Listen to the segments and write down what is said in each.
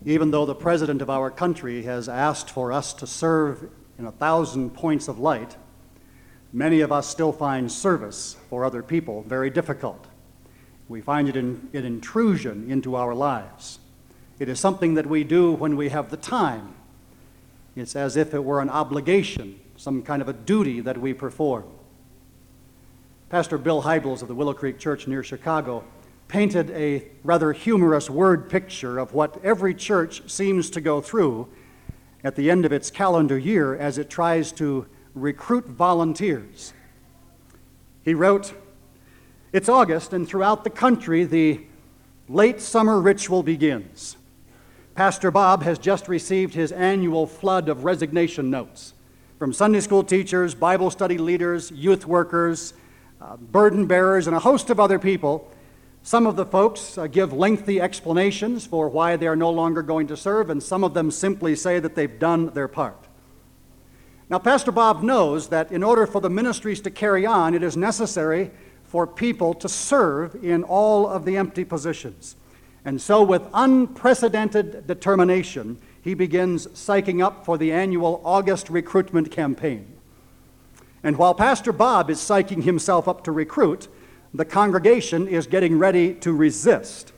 Even though the president of our country has asked for us to serve in 1,000 points of light, many of us still find service for other people very difficult. We find it an intrusion into our lives. It is something that we do when we have the time. It's as if it were an obligation, some kind of a duty that we perform. Pastor Bill Hybels of the Willow Creek Church near Chicago painted a rather humorous word picture of what every church seems to go through at the end of its calendar year as it tries to recruit volunteers. He wrote, "It's August, and throughout the country, the late summer ritual begins. Pastor Bob has just received his annual flood of resignation notes from Sunday school teachers, Bible study leaders, youth workers, burden bearers, and a host of other people. Some of the folks give lengthy explanations for why they are no longer going to serve, and some of them simply say that they've done their part. Now, Pastor Bob knows that in order for the ministries to carry on, it is necessary for people to serve in all of the empty positions. And so with unprecedented determination, he begins psyching up for the annual August recruitment campaign. And while Pastor Bob is psyching himself up to recruit, the congregation is getting ready to resist.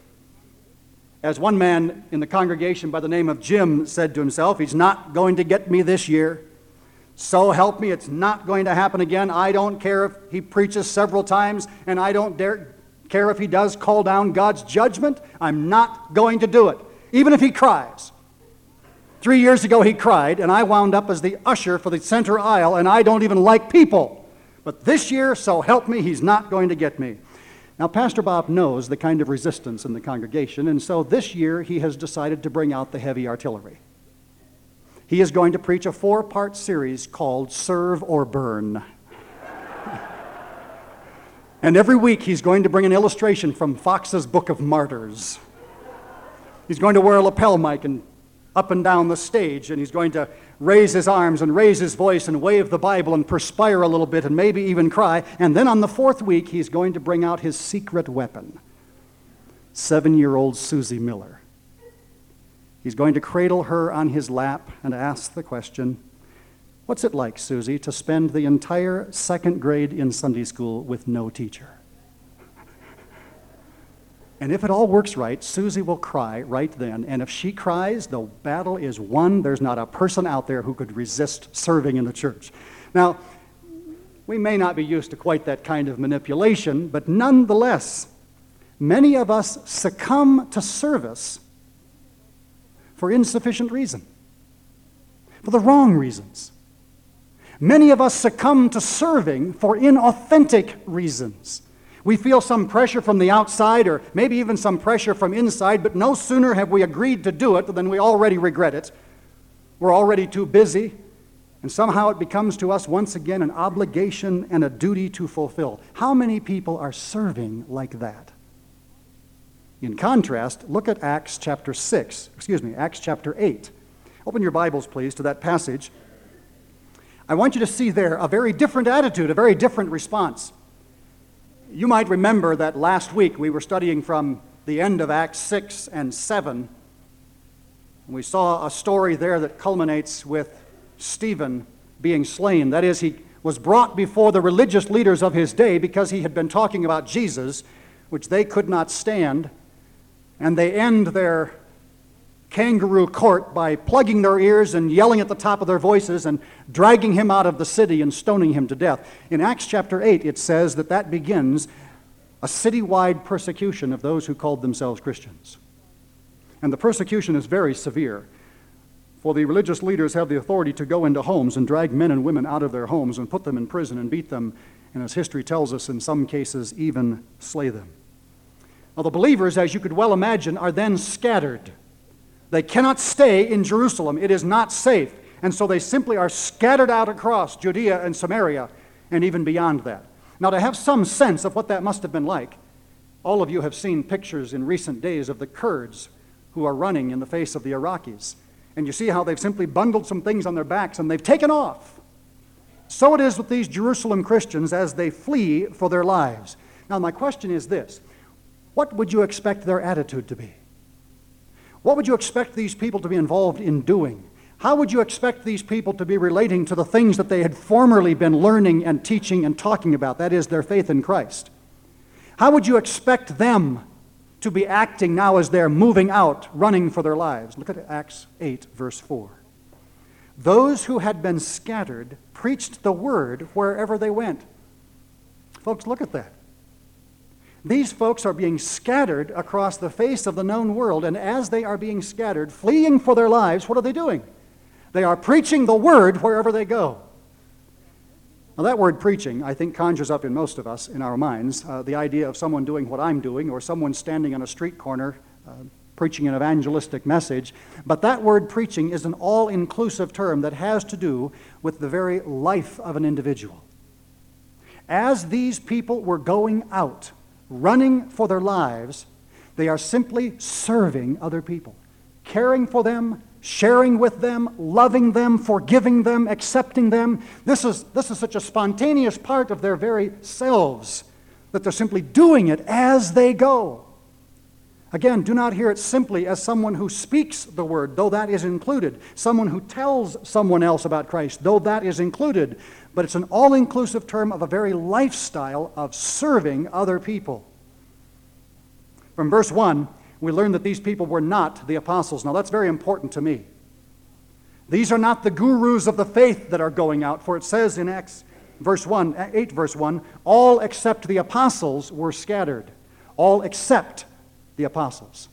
As one man in the congregation by the name of Jim said to himself, he's not going to get me this year. So help me, it's not going to happen again. I don't care if he preaches several times, and I don't care if he does call down God's judgment. I'm not going to do it, even if he cries. 3 years ago he cried, and I wound up as the usher for the center aisle, and I don't even like people. But this year, so help me, he's not going to get me." Now, Pastor Bob knows the kind of resistance in the congregation, and so this year he has decided to bring out the heavy artillery. He is going to preach a 4-part series called Serve or Burn. And every week he's going to bring an illustration from Fox's Book of Martyrs. He's going to wear a lapel mic and up and down the stage, and he's going to raise his arms and raise his voice and wave the Bible and perspire a little bit and maybe even cry. And then on the 4th week, he's going to bring out his secret weapon, 7-year-old Susie Miller. He's going to cradle her on his lap and ask the question, "What's it like, Susie, to spend the entire 2nd grade in Sunday school with no teacher?" And if it all works right, Susie will cry right then. And if she cries, the battle is won. There's not a person out there who could resist serving in the church. Now, we may not be used to quite that kind of manipulation, but nonetheless, many of us succumb to service for insufficient reason, for the wrong reasons. Many of us succumb to serving for inauthentic reasons. We feel some pressure from the outside, or maybe even some pressure from inside, but no sooner have we agreed to do it than we already regret it. We're already too busy, and somehow it becomes to us once again an obligation and a duty to fulfill. How many people are serving like that? In contrast, look at Acts chapter 8. Open your Bibles, please, to that passage. I want you to see there a very different attitude, a very different response. You might remember that last week we were studying from the end of Acts 6 and 7. And we saw a story there that culminates with Stephen being slain. That is, he was brought before the religious leaders of his day because he had been talking about Jesus, which they could not stand. And they end their kangaroo court by plugging their ears and yelling at the top of their voices and dragging him out of the city and stoning him to death. In Acts chapter 8, it says that begins a citywide persecution of those who called themselves Christians. And the persecution is very severe, for the religious leaders have the authority to go into homes and drag men and women out of their homes and put them in prison and beat them, and as history tells us, in some cases, even slay them. Now, the believers, as you could well imagine, are then scattered. They cannot stay in Jerusalem. It is not safe. And so they simply are scattered out across Judea and Samaria and even beyond that. Now, to have some sense of what that must have been like, all of you have seen pictures in recent days of the Kurds who are running in the face of the Iraqis. And you see how they've simply bundled some things on their backs and they've taken off. So it is with these Jerusalem Christians as they flee for their lives. Now, my question is this: what would you expect their attitude to be? What would you expect these people to be involved in doing? How would you expect these people to be relating to the things that they had formerly been learning and teaching and talking about, that is, their faith in Christ? How would you expect them to be acting now as they're moving out, running for their lives? Look at Acts 8, verse 4. Those who had been scattered preached the word wherever they went. Folks, look at that. These folks are being scattered across the face of the known world, and as they are being scattered, fleeing for their lives, what are they doing? They are preaching the word wherever they go. Now, that word preaching, I think, conjures up in most of us, in our minds, the idea of someone doing what I'm doing, or someone standing on a street corner preaching an evangelistic message. But that word preaching is an all-inclusive term that has to do with the very life of an individual. As these people were going out, running for their lives, they are simply serving other people, caring for them, sharing with them, loving them, forgiving them, accepting them. This is such a spontaneous part of their very selves that they're simply doing it as they go. Again, do not hear it simply as someone who speaks the word, though that is included, someone who tells someone else about Christ, though that is included, but it's an all-inclusive term of a very lifestyle of serving other people. From verse 1, we learn that these people were not the apostles. Now, that's very important to me. These are not the gurus of the faith that are going out, for it says in Acts 8, verse 1, all except the apostles were scattered. All except the apostles.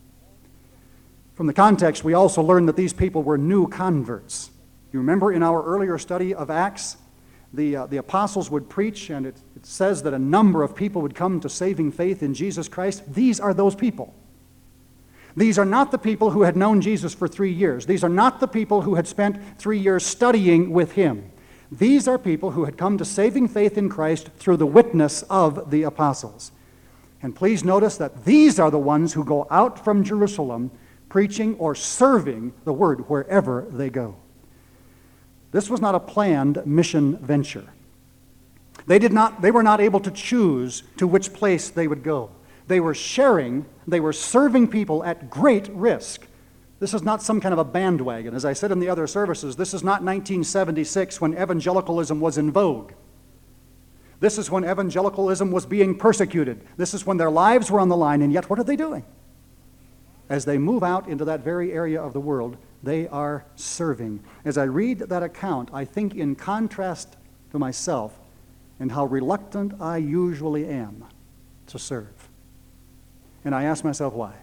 From the context, we also learn that these people were new converts. You remember in our earlier study of Acts, the apostles would preach, and it says that a number of people would come to saving faith in Jesus Christ. These are those people. These are not the people who had known Jesus for 3 years. These are not the people who had spent 3 years studying with him. These are people who had come to saving faith in Christ through the witness of the apostles. And please notice that these are the ones who go out from Jerusalem preaching or serving the word wherever they go. This was not a planned mission venture. They were not able to choose to which place they would go. They were sharing, they were serving people at great risk. This is not some kind of a bandwagon. As I said in the other services, this is not 1976 when evangelicalism was in vogue. This is when evangelicalism was being persecuted. This is when their lives were on the line, and yet what are they doing? As they move out into that very area of the world, they are serving. As I read that account, I think in contrast to myself and how reluctant I usually am to serve. And I ask myself, why?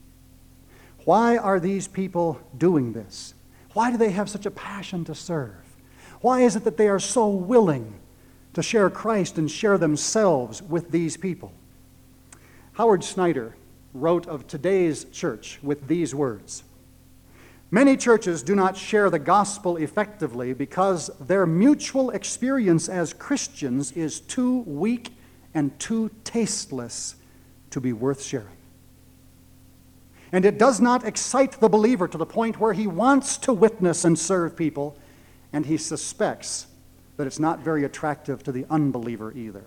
Why are these people doing this? Why do they have such a passion to serve? Why is it that they are so willing to share Christ and share themselves with these people? Howard Snyder wrote of today's church with these words: many churches do not share the gospel effectively because their mutual experience as Christians is too weak and too tasteless to be worth sharing. And it does not excite the believer to the point where he wants to witness and serve people, and he suspects that it's not very attractive to the unbeliever either.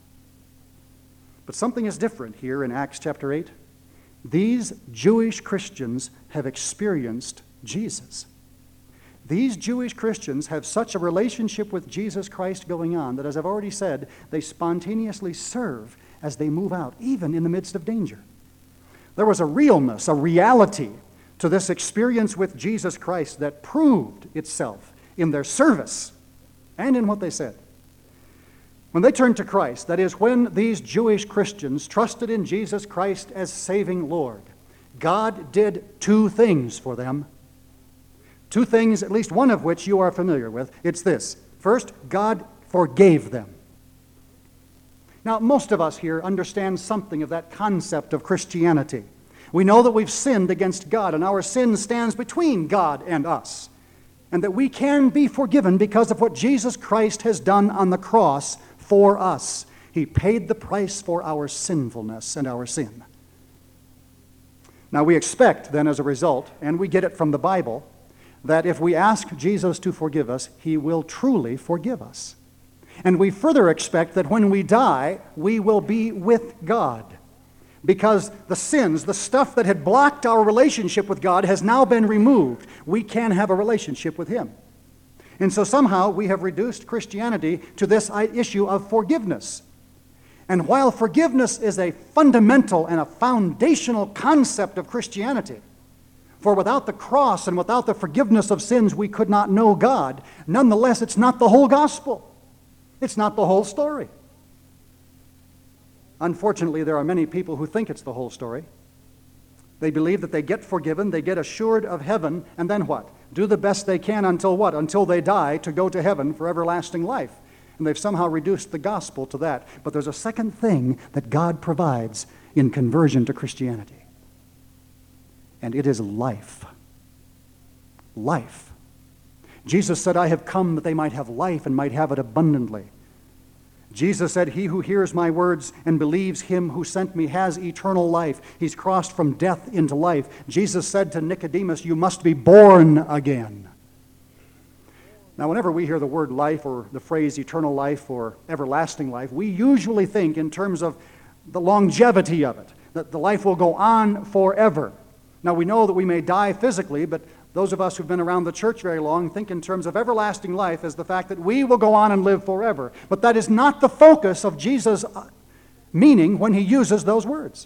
But something is different here in Acts chapter 8. These Jewish Christians have experienced Jesus. These Jewish Christians have such a relationship with Jesus Christ going on that, as I've already said, they spontaneously serve as they move out, even in the midst of danger. There was a realness, a reality to this experience with Jesus Christ that proved itself in their service and in what they said. When they turned to Christ, that is, when these Jewish Christians trusted in Jesus Christ as saving Lord, God did two things for them. Two things, at least one of which you are familiar with. It's this. First, God forgave them. Now, most of us here understand something of that concept of Christianity. We know that we've sinned against God, and our sin stands between God and us, and that we can be forgiven because of what Jesus Christ has done on the cross for us. He paid the price for our sinfulness and our sin. Now, we expect then as a result, and we get it from the Bible, that if we ask Jesus to forgive us, He will truly forgive us. And we further expect that when we die, we will be with God. Because the sins, the stuff that had blocked our relationship with God, has now been removed. We can have a relationship with Him. And so somehow we have reduced Christianity to this issue of forgiveness. And while forgiveness is a fundamental and a foundational concept of Christianity, for without the cross and without the forgiveness of sins we could not know God, nonetheless it's not the whole gospel. It's not the whole story. Unfortunately, there are many people who think it's the whole story. They believe that they get forgiven, they get assured of heaven, and then what? Do the best they can until what? Until they die to go to heaven for everlasting life. And they've somehow reduced the gospel to that. But there's a second thing that God provides in conversion to Christianity. And it is life. Life. Jesus said, I have come that they might have life and might have it abundantly. Jesus said, he who hears my words and believes him who sent me has eternal life. He's crossed from death into life. Jesus said to Nicodemus, you must be born again. Now, whenever we hear the word life or the phrase eternal life or everlasting life, we usually think in terms of the longevity of it, that the life will go on forever. Now, we know that we may die physically, but those of us who've been around the church very long think in terms of everlasting life as the fact that we will go on and live forever. But that is not the focus of Jesus' meaning when he uses those words.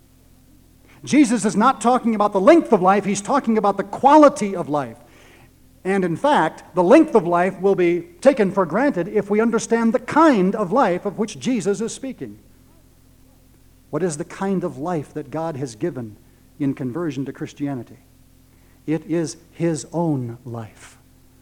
Jesus is not talking about the length of life, he's talking about the quality of life. And in fact, the length of life will be taken for granted if we understand the kind of life of which Jesus is speaking. What is the kind of life that God has given in conversion to Christianity? It is His own life.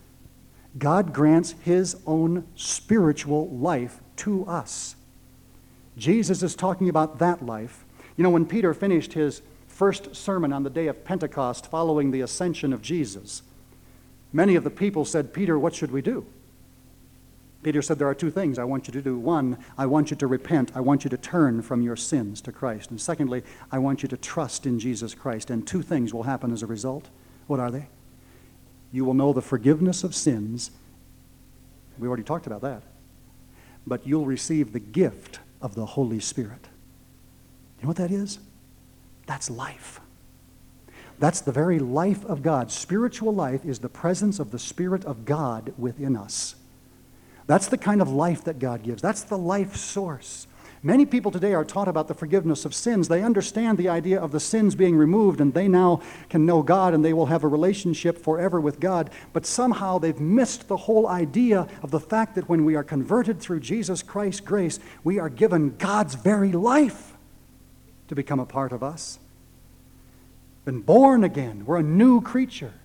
God grants His own spiritual life to us. Jesus is talking about that life. You know, when Peter finished his first sermon on the day of Pentecost following the ascension of Jesus, many of the people said, Peter, what should we do? Peter said, there are two things I want you to do. One, I want you to repent. I want you to turn from your sins to Christ. And secondly, I want you to trust in Jesus Christ. And two things will happen as a result. What are they? You will know the forgiveness of sins. We already talked about that. But you'll receive the gift of the Holy Spirit. You know what that is? That's life. That's the very life of God. Spiritual life is the presence of the Spirit of God within us. That's the kind of life that God gives. That's the life source. Many people today are taught about the forgiveness of sins. They understand the idea of the sins being removed, and they now can know God, and they will have a relationship forever with God. But somehow they've missed the whole idea of the fact that when we are converted through Jesus Christ's grace, we are given God's very life to become a part of us. Been born again. We're a new creature.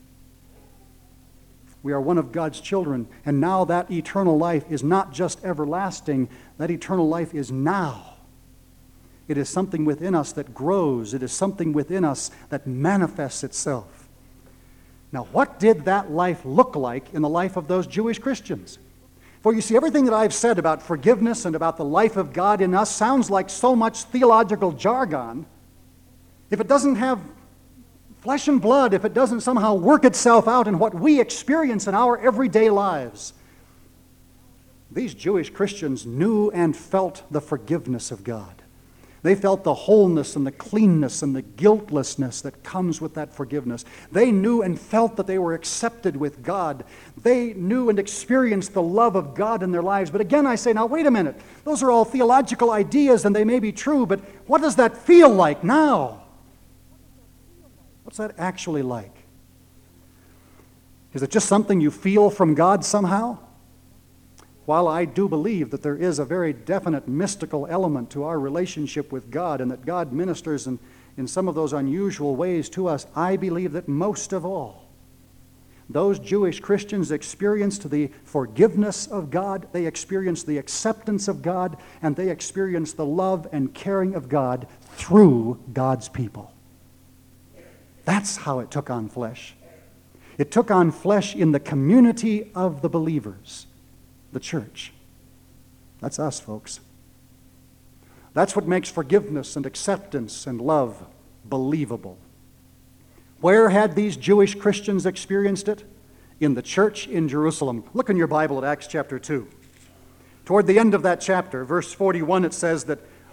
We are one of God's children, and now that eternal life is not just everlasting. That eternal life is now. It is something within us that grows. It is something within us that manifests itself. Now, what did that life look like in the life of those Jewish Christians? For you see, everything that I've said about forgiveness and about the life of God in us sounds like so much theological jargon. If it doesn't have flesh and blood, if it doesn't somehow work itself out in what we experience in our everyday lives. These Jewish Christians knew and felt the forgiveness of God. They felt the wholeness and the cleanness and the guiltlessness that comes with that forgiveness. They knew and felt that they were accepted with God. They knew and experienced the love of God in their lives. But again, I say, now wait a minute. Those are all theological ideas and they may be true, but what does that feel like now? What's that actually like? Is it just something you feel from God somehow? While I do believe that there is a very definite mystical element to our relationship with God and that God ministers in some of those unusual ways to us, I believe that most of all, those Jewish Christians experienced the forgiveness of God, they experienced the acceptance of God, and they experienced the love and caring of God through God's people. That's how it took on flesh. It took on flesh in the community of the believers, the church. That's us, folks. That's what makes forgiveness and acceptance and love believable. Where had these Jewish Christians experienced it? In the church in Jerusalem. Look in your Bible at Acts chapter 2. Toward the end of that chapter, verse 41, it says that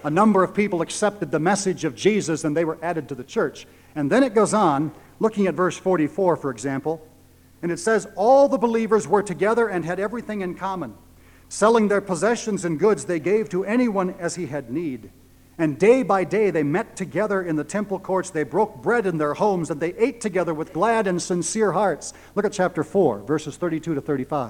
A number of people accepted the message of Jesus and they were added to the church. And then it goes on, looking at verse 44, for example, and it says, all the believers were together and had everything in common. Selling their possessions and goods, they gave to anyone as he had need. And day by day they met together in the temple courts. They broke bread in their homes, and they ate together with glad and sincere hearts. Look at chapter 4, verses 32 to 35.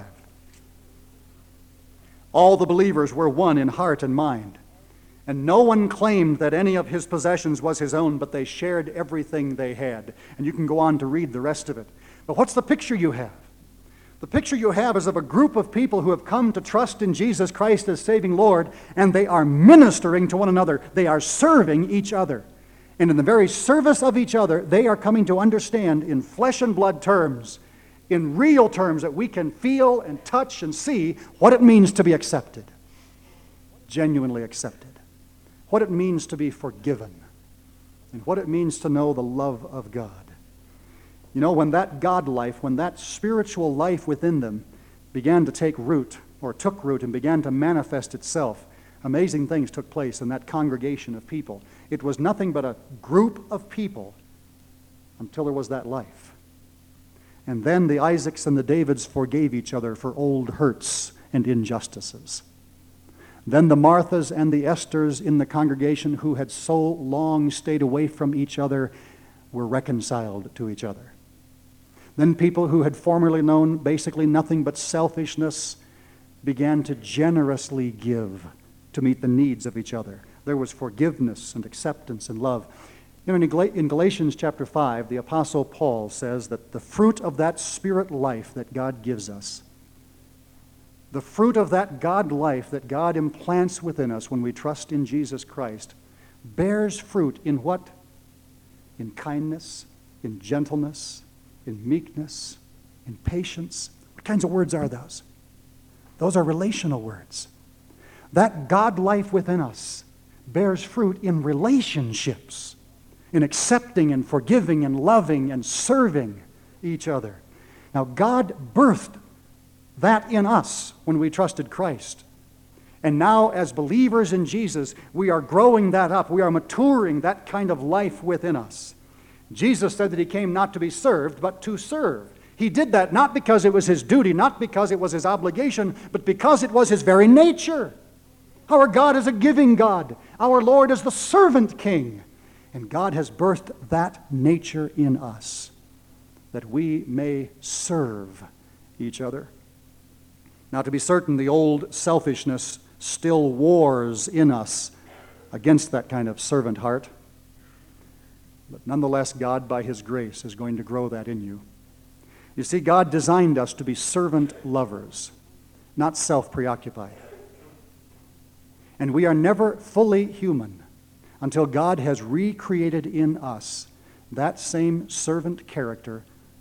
All the believers were one in heart and mind. And no one claimed that any of his possessions was his own, but they shared everything they had. And you can go on to read the rest of it. But what's the picture you have? The picture you have is of a group of people who have come to trust in Jesus Christ as saving Lord, and they are ministering to one another. They are serving each other. And in the very service of each other, they are coming to understand in flesh and blood terms, in real terms that we can feel and touch and see what it means to be accepted, genuinely accepted. What it means to be forgiven, and what it means to know the love of God. You know, when that God life, when that spiritual life within them began to take root, or took root and began to manifest itself, amazing things took place in that congregation of people. It was nothing but a group of people until there was that life. And then the Isaacs and the Davids forgave each other for old hurts and injustices. Then the Marthas and the Esthers in the congregation who had so long stayed away from each other were reconciled to each other. Then people who had formerly known basically nothing but selfishness began to generously give to meet the needs of each other. There was forgiveness and acceptance and love. You know, in Galatians chapter 5, the Apostle Paul says that the fruit of that spirit life that God gives us, the fruit of that God life that God implants within us when we trust in Jesus Christ, bears fruit in what? In kindness, in gentleness, in meekness, in patience. What kinds of words are those? Those are relational words. That God life within us bears fruit in relationships, in accepting and forgiving and loving and serving each other. Now, God birthed that in us when we trusted Christ. And now, as believers in Jesus, we are growing that up. We are maturing that kind of life within us. Jesus said that he came not to be served, but to serve. He did that not because it was his duty, not because it was his obligation, but because it was his very nature. Our God is a giving God. Our Lord is the servant king. And God has birthed that nature in us, that we may serve each other. Now, to be certain, the old selfishness still wars in us against that kind of servant heart. But nonetheless, God, by his grace, is going to grow that in you. You see, God designed us to be servant lovers, not self-preoccupied. And we are never fully human until God has recreated in us that same servant character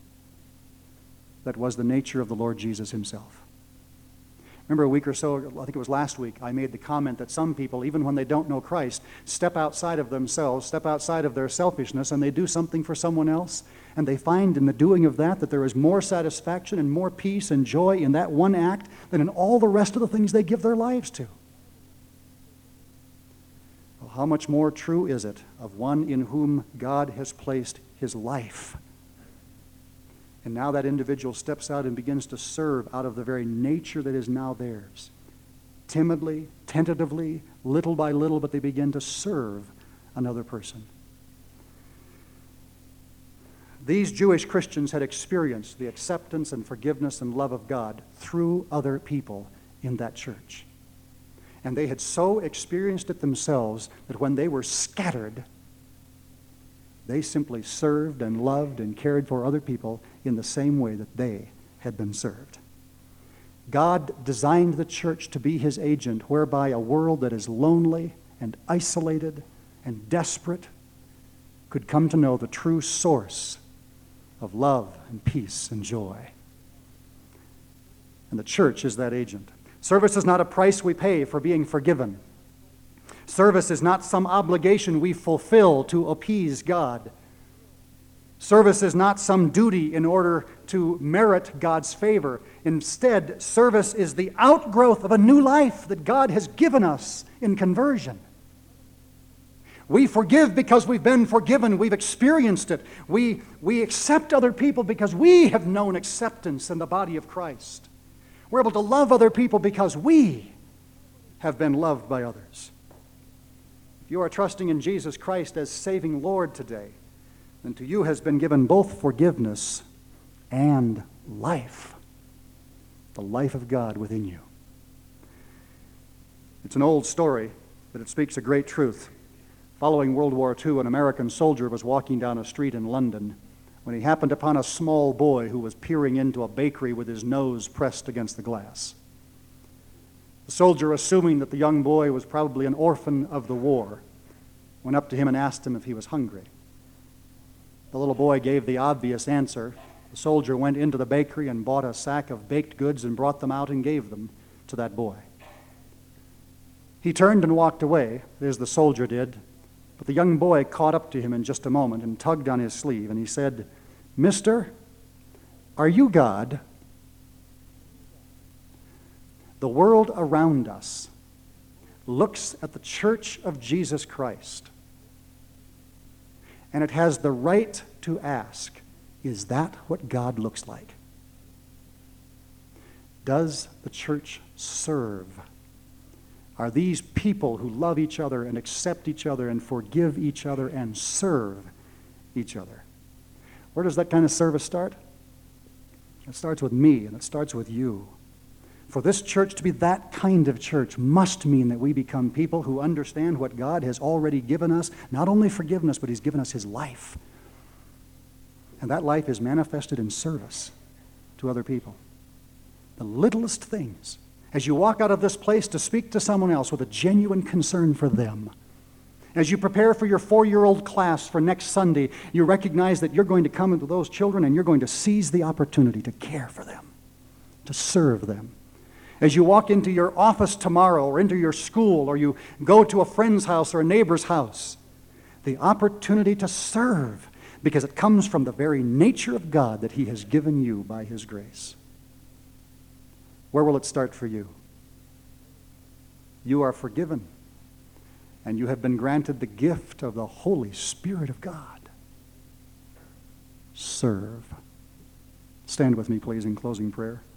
that was the nature of the Lord Jesus himself. Remember a week or so, I think it was last week, I made the comment that some people, even when they don't know Christ, step outside of themselves, step outside of their selfishness, and they do something for someone else. And they find in the doing of that there is more satisfaction and more peace and joy in that one act than in all the rest of the things they give their lives to. Well, how much more true is it of one in whom God has placed his life? And now that individual steps out and begins to serve out of the very nature that is now theirs. Timidly, tentatively, little by little, but they begin to serve another person. These Jewish Christians had experienced the acceptance and forgiveness and love of God through other people in that church. And they had so experienced it themselves that when they were scattered, they simply served and loved and cared for other people in the same way that they had been served. God designed the church to be his agent, whereby a world that is lonely and isolated and desperate could come to know the true source of love and peace and joy. And the church is that agent. Service is not a price we pay for being forgiven. Service is not some obligation we fulfill to appease God. Service is not some duty in order to merit God's favor. Instead, service is the outgrowth of a new life that God has given us in conversion. We forgive because we've been forgiven. We've experienced it. We accept other people because we have known acceptance in the body of Christ. We're able to love other people because we have been loved by others. If you are trusting in Jesus Christ as saving Lord today, then to you has been given both forgiveness and life, the life of God within you. It's an old story, but it speaks a great truth. Following World War II, an American soldier was walking down a street in London when he happened upon a small boy who was peering into a bakery with his nose pressed against the glass. The soldier, assuming that the young boy was probably an orphan of the war, went up to him and asked him if he was hungry. The little boy gave the obvious answer. The soldier went into the bakery and bought a sack of baked goods and brought them out and gave them to that boy. He turned and walked away, as the soldier did, but the young boy caught up to him in just a moment and tugged on his sleeve, and he said, "Mister, are you God?" The world around us looks at the Church of Jesus Christ, and it has the right to ask, is that what God looks like? Does the church serve? Are these people who love each other and accept each other and forgive each other and serve each other? Where does that kind of service start? It starts with me, and it starts with you. For this church to be that kind of church must mean that we become people who understand what God has already given us, not only forgiveness, but He's given us His life. And that life is manifested in service to other people. The littlest things. As you walk out of this place to speak to someone else with a genuine concern for them, as you prepare for your 4-year-old class for next Sunday, you recognize that you're going to come into those children and you're going to seize the opportunity to care for them, to serve them. As you walk into your office tomorrow or into your school or you go to a friend's house or a neighbor's house, the opportunity to serve, because it comes from the very nature of God that He has given you by His grace. Where will it start for you? You are forgiven, and you have been granted the gift of the Holy Spirit of God. Serve. Stand with me, please, in closing prayer.